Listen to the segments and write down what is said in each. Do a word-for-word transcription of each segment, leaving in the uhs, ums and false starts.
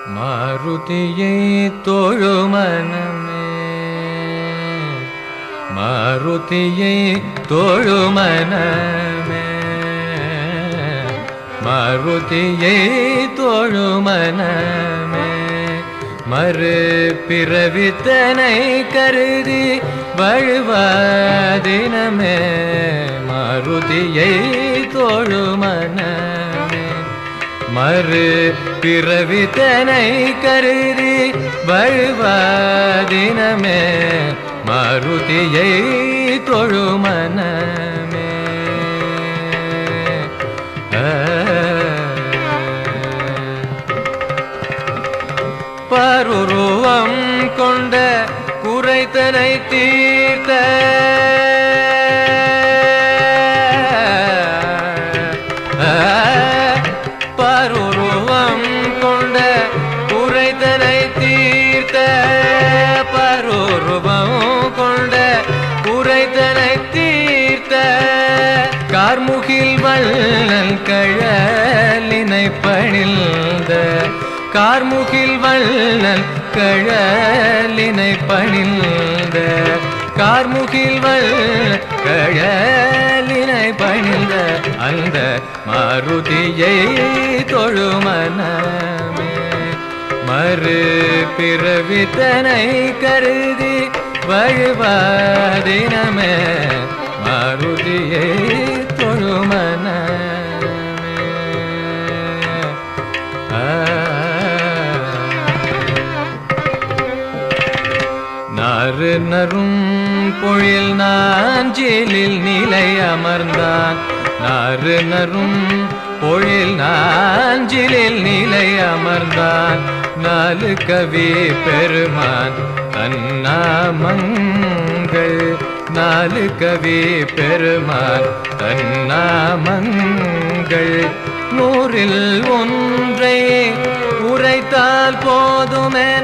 மாருதியை தோழுமனமே மாருதியை தோழுமனமே மாருதியை தோழுமனமே மறு பிறவித்தனை கருதி வழுவாதினமே மாருதியை தோழுமனமே மறு பிறவித்தனை கருதி வழுவாதினமே மாருதியை தொழுமனமே பருருவம் கொண்ட குறைத்தனை தீர்த்த பருருவம் கொண்ட குறைத்தனை தீர்த்த பருருவம் கொண்ட குறைத்தனை தீர்த்த கார்முகில் வள்ளல் கழலினை பணிந்த கார்முகில் வள்ளல் கழலினை பணிந்த கார்முகில் வள்ளல் கழலினை பணிந்த அந்த மாருதியை தொழுமனமே மறு பிறவித்தனை கருதி வழுவாதினமே மாருதியை தொழுமனமே நாறு நரும் பொழில் நாஞ்சிலில் நிலை அமர்ந்தான் நாறு நரும் பொழில் நாஞ்சிலில் நிலை அமர்ந்தான் நாலு கவி பெருமான் தன்னாமங்கள் நாலு கவி பெருமான் தன்னாமங்கள் நூறில் ஒன்றை உரைத்தால் போதுமென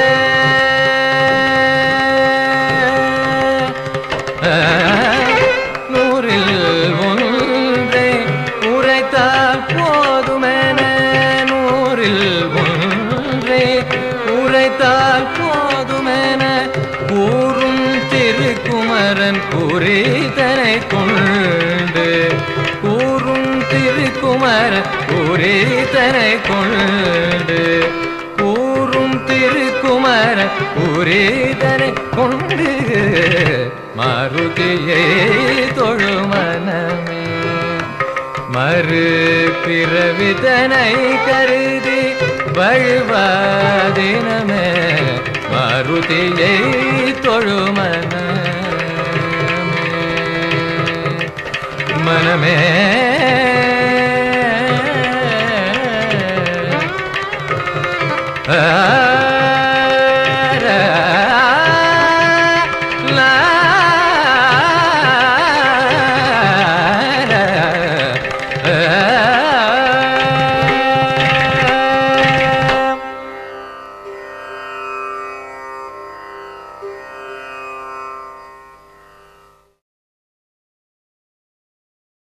நூறில் ஒன்றை உரைத்தால் போதுமென நூறில் ஒன்றை உரைத்தால் போதுமென கூறும் திருக்குமரன் குறித்தனை கொண்டு கூறும் திருக்குமரன் குறித்தனை கொண்டு கூறும் திருக்குமரன் குறித்தனை கொண்டு மாருதியை தொழுமனமே மறு பிறவித்தனை கருதி வழுவாதினமே மாருதியை தொழுமனமே மனமே ஆ